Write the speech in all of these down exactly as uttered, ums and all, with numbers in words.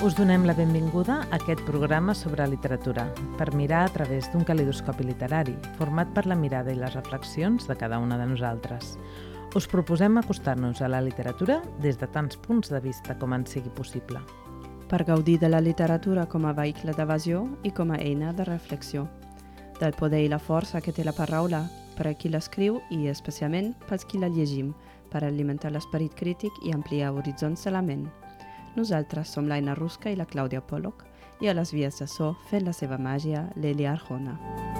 Us donem la benvinguda a aquest programa sobre literatura, per mirar a través d'un calidoscopi literari, format per la mirada i les reflexions de cada una de nosaltres. Us proposem acostar-nos a la literatura des de tants punts de vista com en sigui possible. Per gaudir de la literatura com a vehicle d'evasió i com a eina de reflexió, del poder i la força que té la paraula per a qui l'escriu i especialment pels qui la llegim, per alimentar l'esperit crític i ampliar horitzons de la ment. Nosaltres som l'Aina Rusca i la Clàudia Pollock i a les vies de so fent la seva màgia l'Elia Arjona.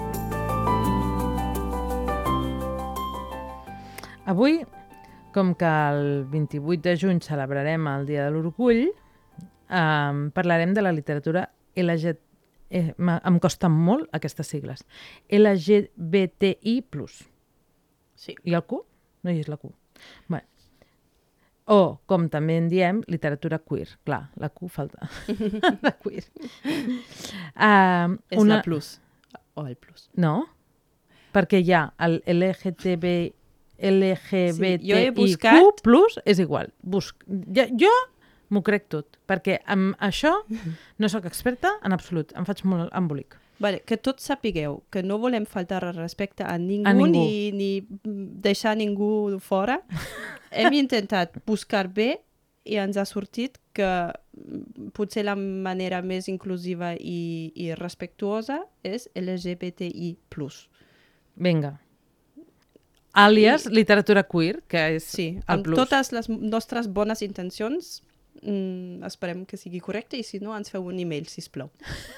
Avui, com que el vint-i-vuit de juny celebrarem el Dia de l'Orgull, eh, parlarem de la literatura L G... Eh, em costen molt aquestes sigles. L G B T I plus. Sí. I el Q? No hi és la Q. Bé. O, com també en diem, literatura queer. Clar, la Q falta. La queer. Uh, És una... la plus. O el plus. No, perquè hi ha el L G T B, L G B T I Q buscat... plus, és igual. Busc... Jo, jo m'ho crec tot, perquè amb això no sóc experta en absolut. Em faig molt embolic. Vale, que tots sapigueu que no volem faltar respecte a ningú, a ningú. Ni, ni deixar ningú fora. Hem intentat buscar bé i ens ha sortit que potser la manera més inclusiva i, i respectuosa és L G B T I plus. Vinga. Àlies, I... literatura queer, que és sí, el amb plus. Totes les nostres bones intencions mm, esperem que sigui correcte i si no ens feu un email, sisplau.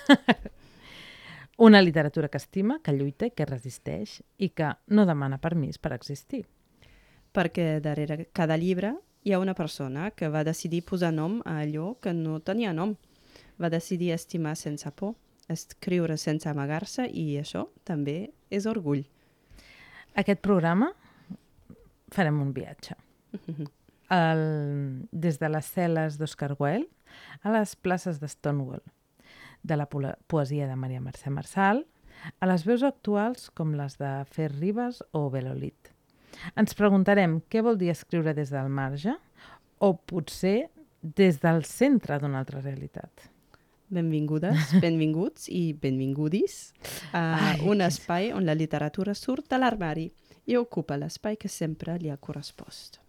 Una literatura que estima, que lluita, que resisteix i que no demana permís per existir. Perquè darrere cada llibre hi ha una persona que va decidir posar nom a allò que no tenia nom. Va decidir estimar sense por, escriure sense amagar-se i això també és orgull. Aquest programa farem un viatge. El, des de les cel·les d'Oscar Wilde a les places de Stonewall, de la poesia de Maria Mercè Marçal, a les veus actuals com les de Fer Ribas o Belolit. Ens preguntarem què vol dir escriure des del marge o potser des del centre d'una altra realitat. Benvingudes, benvinguts i benvingudis a Ai, un espai on la literatura surt de l'armari i ocupa l'espai que sempre li ha correspost.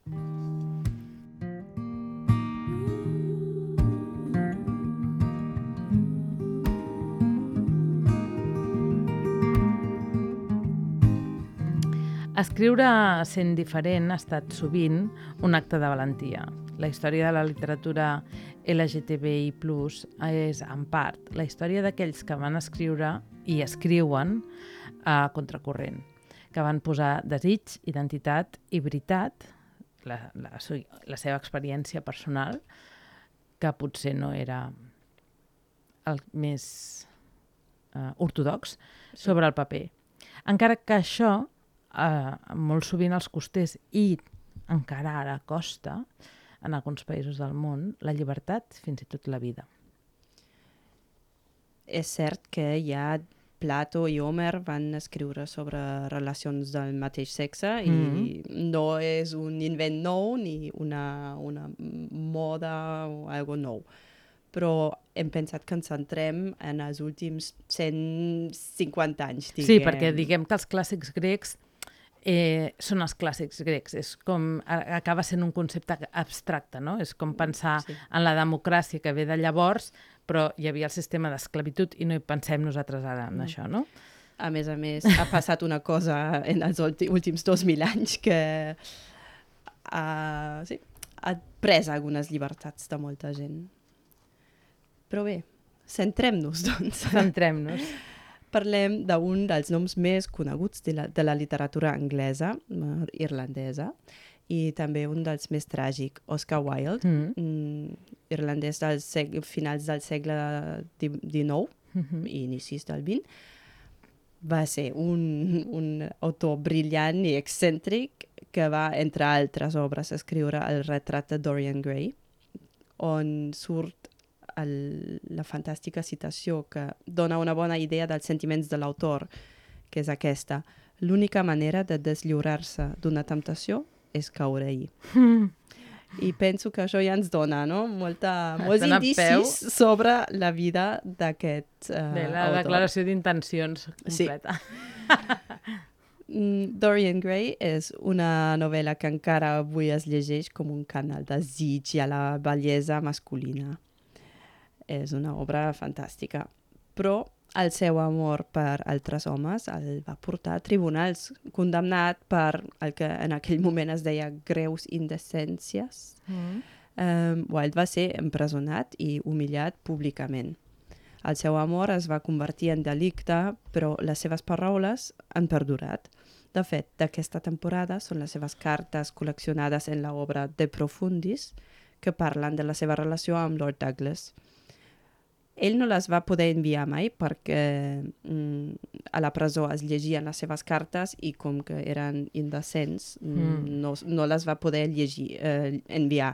Escriure sent diferent ha estat sovint un acte de valentia. La història de la literatura L G T B I plus és, en part, la història d'aquells que van escriure i escriuen a contracorrent, que van posar desig, identitat i veritat, la, la, la seva experiència personal, que potser no era el més uh, ortodox, sobre el paper. Encara que això Uh, molt sovint els costés i encara ara costa en alguns països del món la llibertat, fins i tot la vida. És cert que ja Plato i Homer van escriure sobre relacions del mateix sexe i mm-hmm. no és un invent nou ni una, una moda o algo nou. Però hem pensat que ens centrem en els últims cent cinquanta anys. Diguem. Sí, perquè diguem que els clàssics grecs Eh, són els clàssics grecs, és com, acaba sent un concepte abstracte, no? És com pensar sí. en la democràcia que ve de llavors, però hi havia el sistema d'esclavitud i no hi pensem nosaltres ara en mm. això, no? A més a més, ha passat una cosa en els últims dos mil anys que ha, sí, ha pres algunes llibertats de molta gent. Però bé, centrem-nos, doncs. Centrem-nos. Parlem d'un dels noms més coneguts de la, de la literatura anglesa, irlandesa, i també un dels més tràgics, Oscar Wilde, mm. Mm, irlandès dels seg- finals del segle dinou mm-hmm. i inicis del vint. Va ser un, un autor brillant i excèntric que va, entre altres obres, escriure el retrat de Dorian Gray, on surt el, la fantàstica citació que dona una bona idea dels sentiments de l'autor, que és aquesta. L'única manera de deslliurar-se d'una temptació és caure-hi. Mm. I penso que això ja ens dona, no? Molta, molts dona peu. indicis sobre la vida d'aquest uh, Bé, la autor. declaració d'intencions completa. Sí. Dorian Gray és una novel·la que encara avui es llegeix com un cant al desig i a la bellesa masculina. És una obra fantàstica. Però el seu amor per altres homes el va portar a tribunals, condemnat per el que en aquell moment es deia greus indecències. Mm. Um, Wilde va ser empresonat i humillat públicament. El seu amor es va convertir en delicte, però les seves paraules han perdurat. De fet, d'aquesta temporada són les seves cartes col·leccionades en l'obra De Profundis, que parlen de la seva relació amb Lord Douglas. Ell no les va poder enviar mai perquè mm, a la presó es llegien les seves cartes i com que eren indecents mm. no, no les va poder llegir, eh, enviar.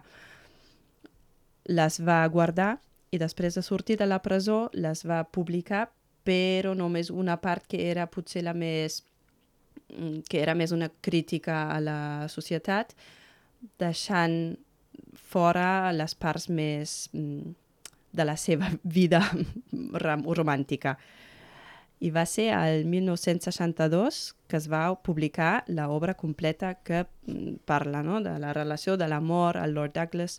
Les va guardar i després de sortir de la presó les va publicar, però només una part que era potser la més que era més una crítica a la societat, deixant fora les parts més mm, de la seva vida romàntica. I va ser el mil nou-cents seixanta-dos que es va publicar l'obra completa que parla, no?, de la relació de l'amor al Lord Douglas,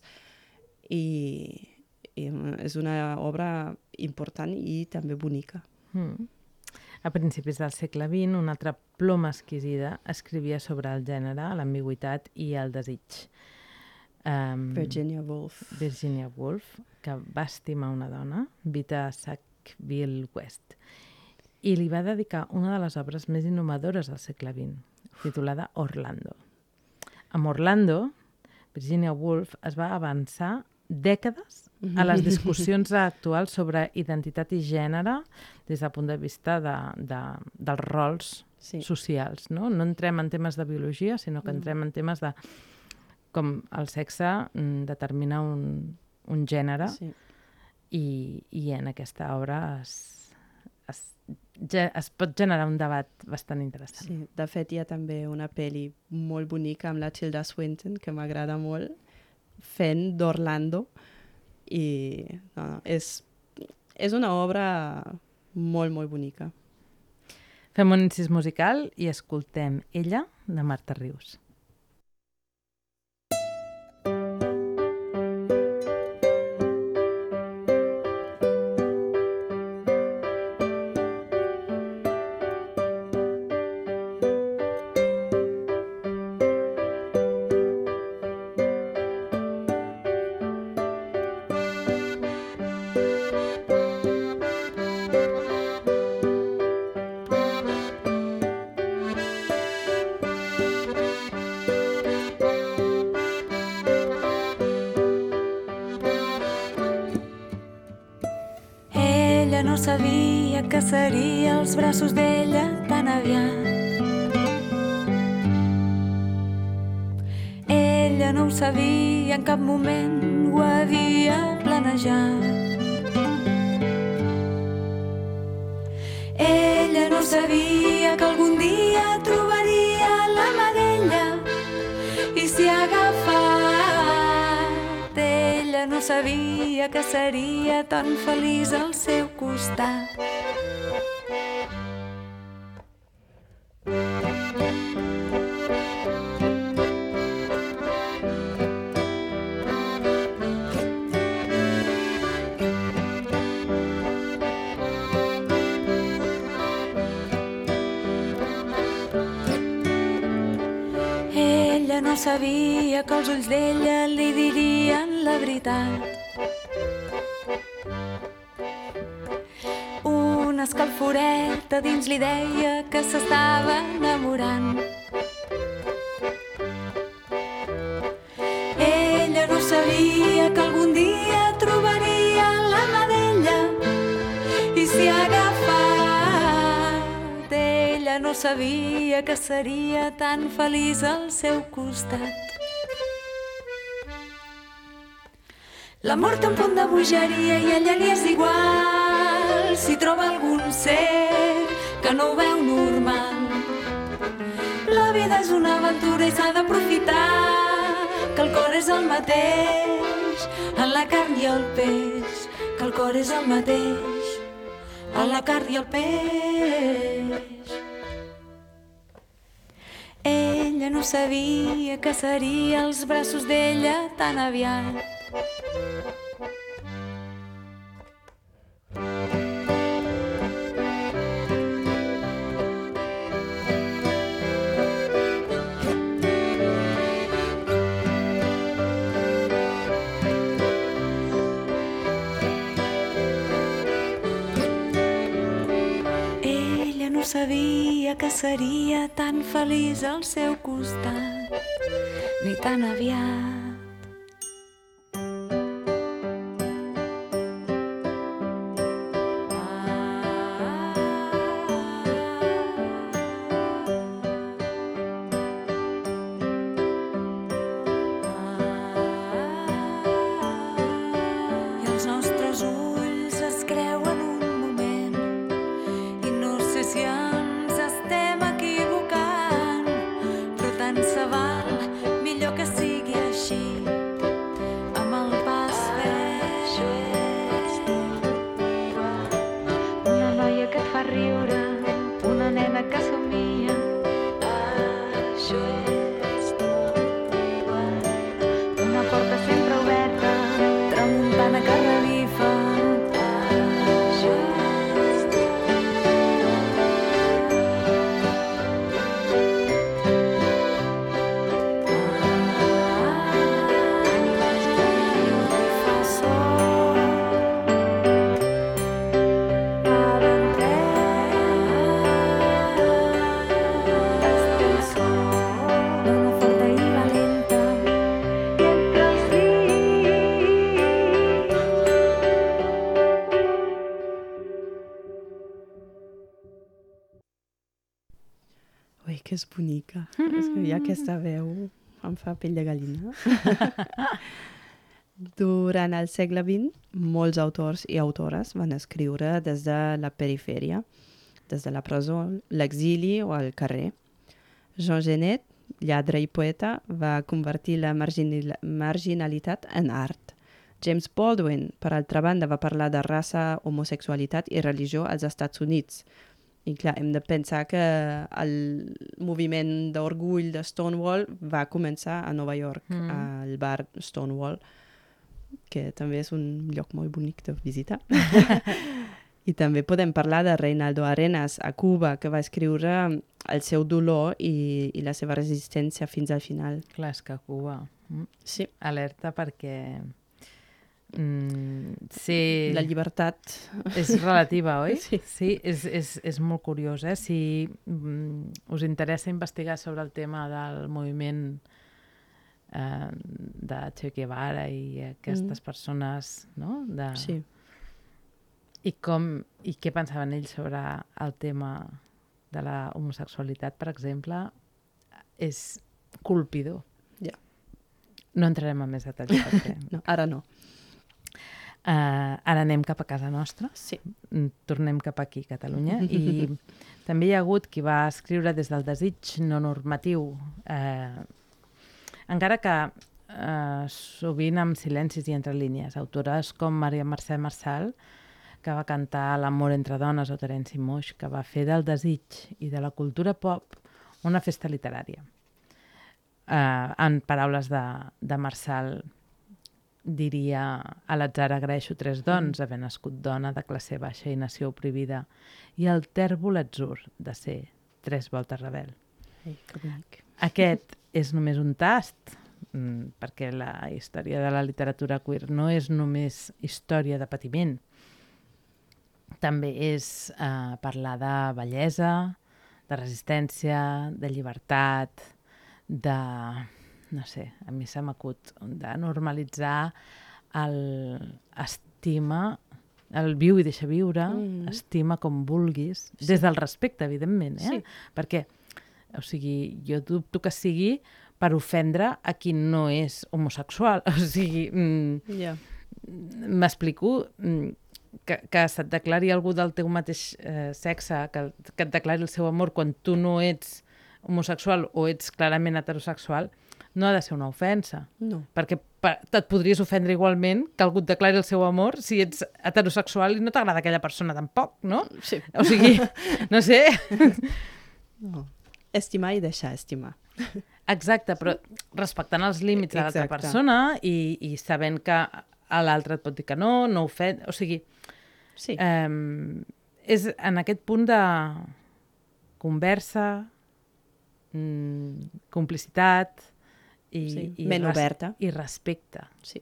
i, i és una obra important i també bonica. Mm. A principis del segle vint, una altra ploma exquisida escrivia sobre el gènere, l'ambigüitat i el desig. Um, Virginia Woolf. Virginia Woolf, que va estimar una dona, Vita Sackville West, i li va dedicar una de les obres més innovadores del segle vint, titulada Orlando. Amb Orlando, Virginia Woolf es va avançar dècades a les discussions actuals sobre identitat i gènere des del punt de vista de, de, dels rols sí. socials. No? no entrem en temes de biologia, sinó que entrem en temes de com el sexe mm, determina un, un gènere sí. i, i en aquesta obra es, es, ge, es pot generar un debat bastant interessant. Sí, de fet hi ha també una pel·li molt bonica amb la Tilda Swinton que m'agrada molt, fent d'Orlando, i no, no, és, és una obra molt, molt bonica. Fem un incís musical i escoltem Ella, de Marta Rius. No sabia que seria als braços d'ella tan aviat. Ella no ho sabia, en cap moment ho havia planejat. Ella no sabia que algun dia trobaria la mà d'ella i s'hi ha agafat. Ella no sabia que seria tan feliç al seu costat. Ella no sabia que els ulls d'ella li dirien la veritat. Una escalforeta dins li deia que s'estava enamorant. Ella no sabia que algun dia trobaria la mà d'ella i s'hi ha agafat. Ella no sabia que seria tan feliç al seu costat. L'amor té un punt de bogeria i a ella li és igual si troba algun ser que no ho veu normal. La vida és una aventura i s'ha d'aprofitar que el cor és el mateix, en la carn i el peix, que el cor és el mateix, en la carn i el peix. Ella no sabia que seria als braços d'ella tan aviat. Sabia que seria tan feliç al seu costat, ni tan aviat. I els nostres ulls es creuen un moment i no sé si ens estem equivocant, però tant se val, millor que sigui així, amb el pas fet. Una noia que et fa riure, una nena que somia, això és tot igual. Una porta sempre oberta, tramuntana que revifa, això és tot Ui, que és bonica. És que ja aquesta veu em fa pell de gallina. Durant el segle vint, molts autors i autores van escriure des de la perifèria, des de la presó, l'exili o el carrer. Jean Genet, lladre i poeta, va convertir la marginal marginalitat en art. James Baldwin, per altra banda, va parlar de raça, homosexualitat i religió als Estats Units. I clar, hem de pensar que el moviment d'orgull de Stonewall va començar a Nova York, mm. al bar Stonewall, que també és un lloc molt bonic de visitar. I també podem parlar de Reinaldo Arenas a Cuba, que va escriure el seu dolor i, i la seva resistència fins al final. Clar, és que a Cuba... Mm. Sí. Alerta perquè... Mm, sí. La llibertat... És relativa, oi? Sí. Sí, és, és, és molt curiós, eh? Si mm, us interessa investigar sobre el tema del moviment eh, de Che Guevara i aquestes mm. persones, no? De... Sí. I, com, I què pensaven ells sobre el tema de la homosexualitat, per exemple, és colpidor. Ja. No entrarem en més detalls perquè... No, ara no. Uh, ara anem cap a casa nostra, sí. Tornem cap aquí, Catalunya, i també hi ha hagut qui va escriure des del desig no normatiu, eh, encara que eh, sovint amb silencis i entre línies. Autores com Maria Mercè Marçal, que va cantar L'amor entre dones, o Terenci Moix, que va fer del desig i de la cultura pop una festa literària. Eh, en paraules de, de Marçal, diria: a l'atzar agraeixo tres dons, haver nascut dona de classe baixa i nació oprimida, i el tèrbol atzur de ser tres voltes rebel. Ai, que bonic. Aquest és només un tast, perquè la història de la literatura queer no és només història de patiment. També és eh, parlar de bellesa, de resistència, de llibertat, de... no sé, a mi se m'acut de normalitzar l'estima, el viu i deixa viure, mm. estima com vulguis, sí. Des del respecte, evidentment, eh? Sí. Perquè, o sigui, jo dubto que sigui per ofendre a qui no és homosexual. O sigui, mm, yeah. m'explico, mm, que, que se't declari algú del teu mateix eh, sexe, que, que et declari el seu amor quan tu no ets homosexual o ets clarament heterosexual, no ha de ser una ofensa. No. Perquè per, et podries ofendre igualment que algú et declari el seu amor si ets heterosexual i no t'agrada aquella persona tampoc, no? Sí. O sigui, no sé... No. Estimar i deixar estimar. Exacte, però respectant els límits de l'altra Exacte. persona i, i sabent que a l'altre et pot dir que no, no ofèn... O sigui, Sí. eh, és en aquest punt de conversa, mm, complicitat i, Sí, i, ment oberta. i respecte. Sí.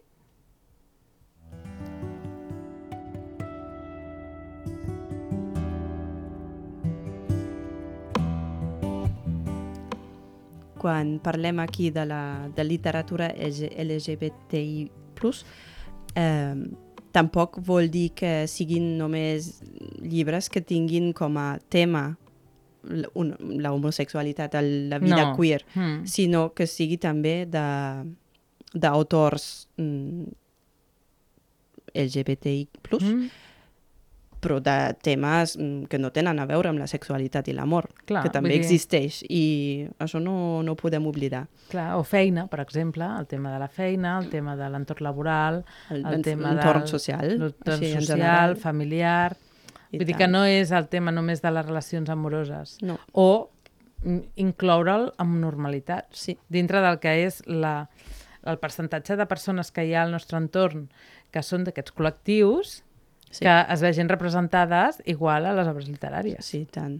Quan parlem aquí de la de literatura L G B T I plus, eh, tampoc vol dir que siguin només llibres que tinguin com a tema l- un- la homosexualitat, el- la vida No. queer, Mm. sinó que sigui també de d'autors mm, L G B T I plus, Mm. però de temes mm, que no tenen a veure amb la sexualitat i l'amor, Clar, que també vull dir- existeix, i això no, no ho podem oblidar. Clar, o feina, per exemple, el tema de la feina, el tema de l'entorn laboral, El- el tema l'entorn del- social, l'entorn així, en social, general. familiar... I Vull dir tant. que no és el tema només de les relacions amoroses. No. O mm, incloure'l amb normalitat. Sí. Dintre del que és la, el percentatge de persones que hi ha al nostre entorn que són d'aquests col·lectius, Sí. que es vegin representades igual a les obres literàries. Sí, tant.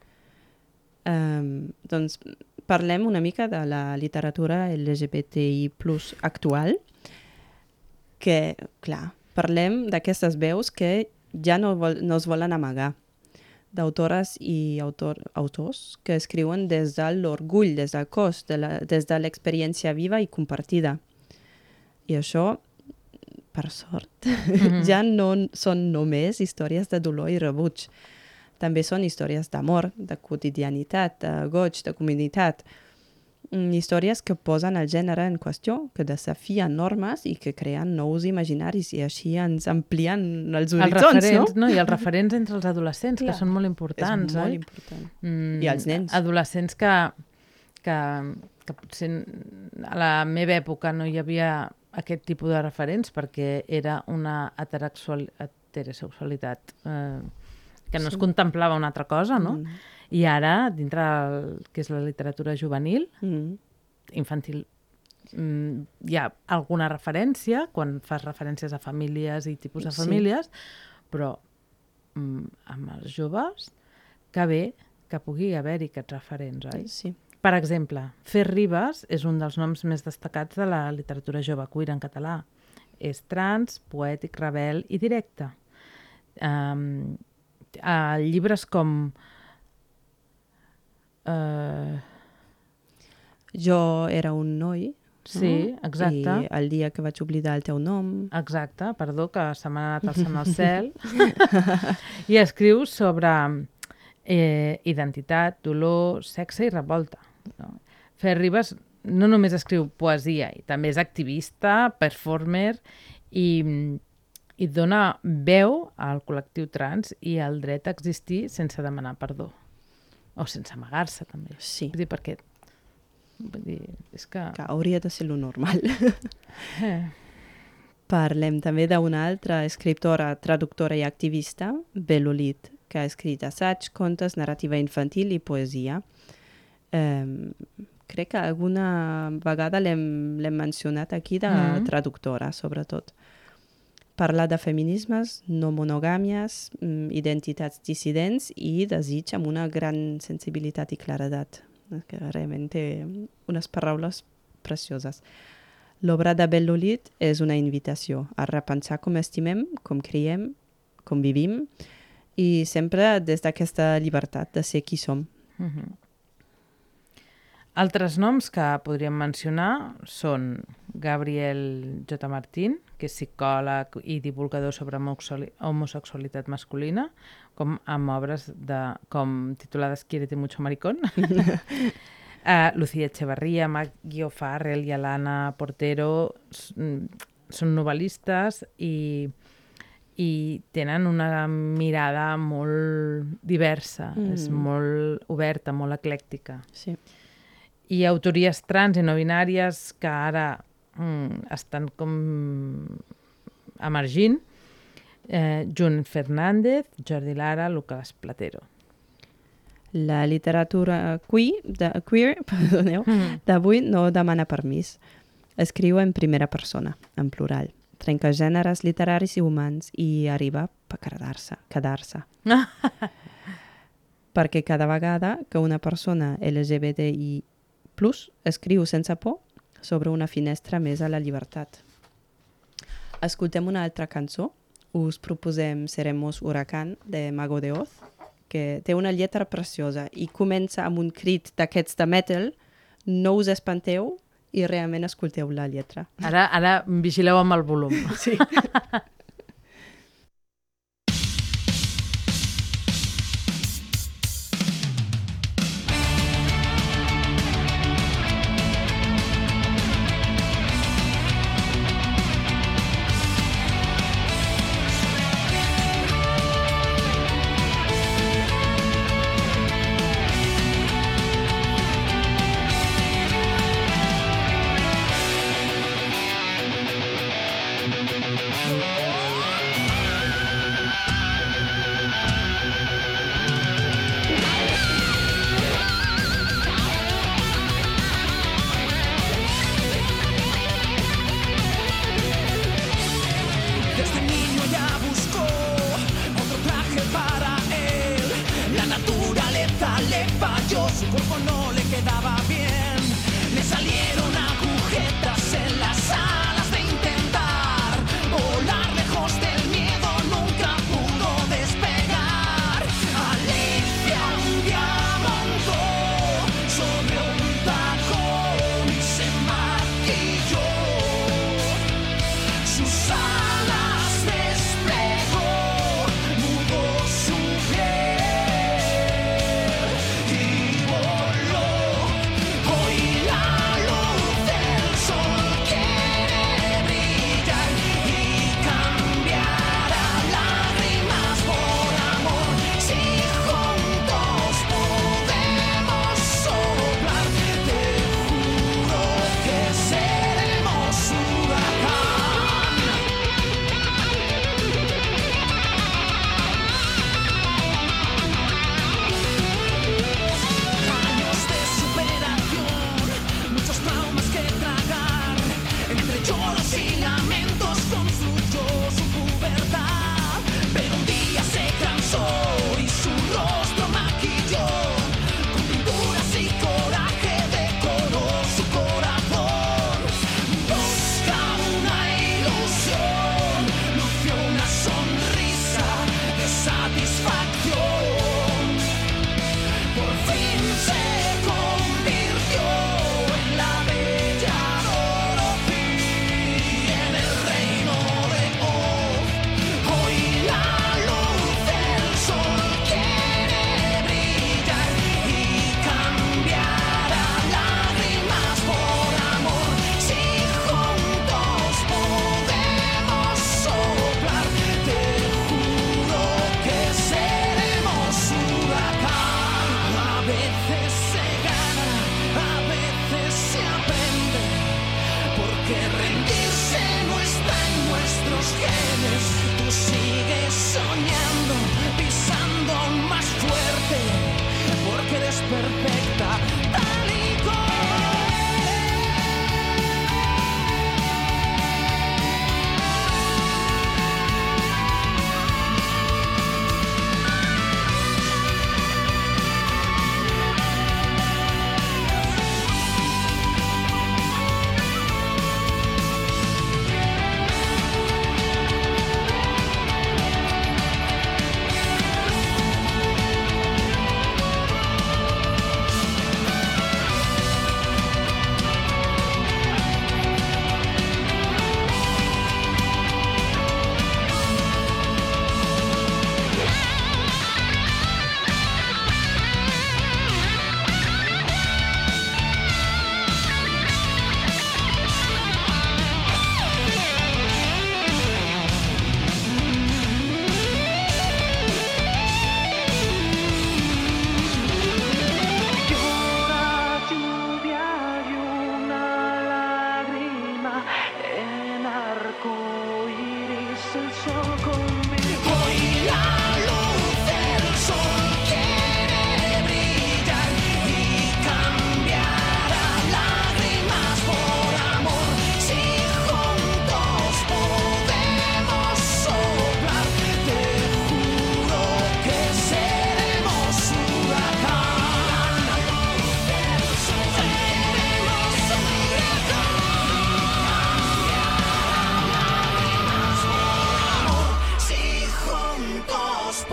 Um, doncs parlem una mica de la literatura L G B T I plus actual, que, clar, parlem d'aquestes veus que ja no, vol, no es volen amagar, d'autores i autor, autors que escriuen des de l'orgull, des del cos, de la, des de l'experiència viva i compartida. I això, per sort, Mhm. ja no són només històries de dolor i rebuig. També són històries d'amor, de quotidianitat, de goig, de comunitat. Mm, Històries que posen el gènere en qüestió, que desafien normes i que creen nous imaginaris i així ens amplien els Els horitzons, referents, no? no? I els referents entre els adolescents, Clar. que són molt És importants, molt oi? important. Mm, I els nens. Adolescents que, que, que potser a la meva època no hi havia aquest tipus de referents perquè era una heterosexual, heterosexualitat eh, que no Sí. es contemplava una altra cosa, no? Mm. I ara, dintre del que és la literatura juvenil, Mm. infantil, mm, hi ha alguna referència, quan fas referències a famílies i tipus de Sí. famílies, però mm, amb els joves, que bé que pugui haver-hi aquests referents, oi? Sí. Per exemple, Fer Ribas és un dels noms més destacats de la literatura jove queer en català. És trans, poètic, rebel i directe. Um, a llibres com... Uh, Jo era un noi, sí, no? exacte. I el dia que vaig oblidar el teu nom... Exacte, perdó, que se m'ha anat alçant al cel. I escriu sobre eh, identitat, dolor, sexe i revolta. No? Fer Ribas no només escriu poesia, i també és activista, performer i, i dona veu al col·lectiu trans i al dret a existir sense demanar perdó. O sense amagar-se, també. Sí. Vull dir, perquè... Vull dir, és que... Que hauria de ser lo normal. Eh. Parlem també d'una altra escriptora, traductora i activista, Belolit, que ha escrit assaig, contes, narrativa infantil i poesia. Eh, crec que alguna vegada l'hem l'hem mencionat aquí de Mm. traductora, sobretot. Parla de feminismes, no monogàmies, mm, identitats dissidents i desig amb una gran sensibilitat i claredat. Que realment té unes paraules precioses. L'obra de Belolit és una invitació a repensar com estimem, com creiem, com vivim, i sempre des d'aquesta llibertat de ser qui som. Mhm. Altres noms que podríem mencionar són Gabriel J. Martín, que és psicòleg i divulgador sobre homoxoli- homosexualitat masculina, com amb obres de, com titulades Quiérete mucho maricón. uh, Lucía Echevarría, Maggie O'Farrell i Alana Portero s- mm, són novel·listes i, i tenen una mirada molt diversa, Mm. és molt oberta, molt eclèctica. Sí. i autories trans i no binàries que ara mm, estan com emergint, eh, Jun Fernández, Jordi Lara, Lucas Platero. La literatura queer, de, queer perdoneu, mm. d'avui no demana permís. Escriu en primera persona, en plural. Trenca gèneres literaris i humans i arriba a quedar-se. quedar-se. Perquè cada vegada que una persona L G B T I plus escriu sense por sobre una finestra més a la llibertat. Escoltem una altra cançó. Us proposem Seremos Huracán de Mago de Oz, que té una lletra preciosa i comença amb un crit d'aquests de metal. No us espanteu i realment escolteu la lletra. Ara, ara vigileu amb el volum. Sí. Thank you.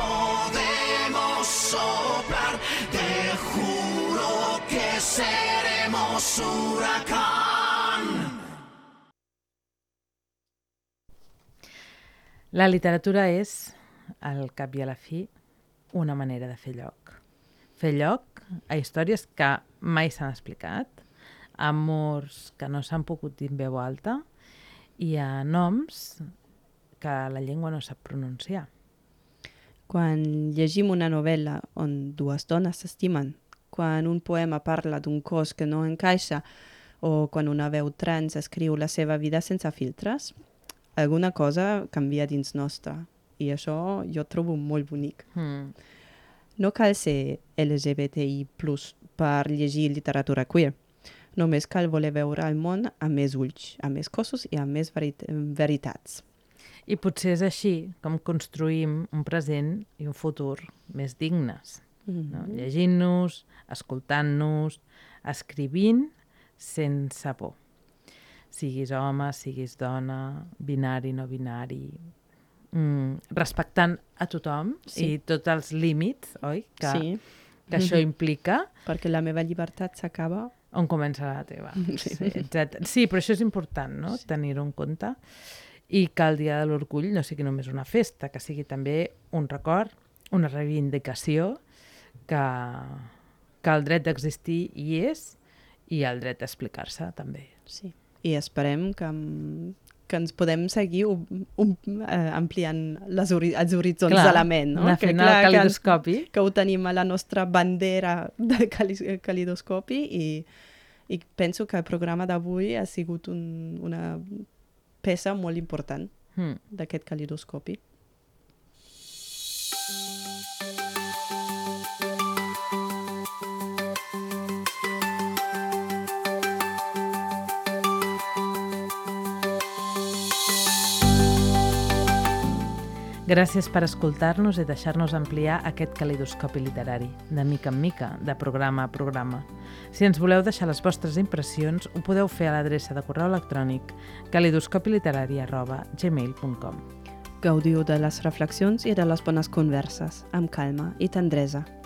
podemos soplar, te juro que seremos huracán. La literatura és, al cap i a la fi, una manera de fer lloc. Fer lloc a històries que mai s'han explicat, a amors que no s'han pogut dir en veu alta i a noms que la llengua no sap pronunciar. Quan llegim una novel·la on dues dones s'estimen, quan un poema parla d'un cos que no encaixa o quan una veu trans escriu la seva vida sense filtres, alguna cosa canvia dins nostre i això jo trobo molt bonic. Mm. No cal ser L G B T I plus per llegir literatura queer. Només cal voler veure el món amb més ulls, amb més cossos i amb més verit veritats. I potser és així com construïm un present i un futur més dignes. Mm-hmm. No? Llegint-nos, escoltant-nos, escrivint sense por. Siguis home, siguis dona, binari, no binari, mm, respectant a tothom sí. i tots els límits, oi? Que, sí. que això implica. Perquè la meva llibertat s'acaba on comença la teva. Sí. Sí, exacte. Sí, però això és important, no? Sí. Tenir-ho en compte. I que el Dia de l'Orgull no sigui només una festa, que sigui també un record, una reivindicació, que, que el dret d'existir hi és i el dret d'explicar-se també. Sí. I esperem que, que ens podem seguir um, um, eh, ampliant les ori els horitzons clar, de la ment. No? Anar fent el calidoscopi. Que, que ho tenim a la nostra bandera del calidoscopi i, i penso que el programa d'avui ha sigut un, una peça molt important mm. d'aquest calidoscopi. Gràcies per escoltar-nos i deixar-nos ampliar aquest calidoscopi literari, de mica en mica, de programa a programa. Si ens voleu deixar les vostres impressions, ho podeu fer a l'adreça de correu electrònic calidoscopiliterari arroba gmail punt com. Gaudiu de les reflexions i de les bones converses, amb calma i tendresa.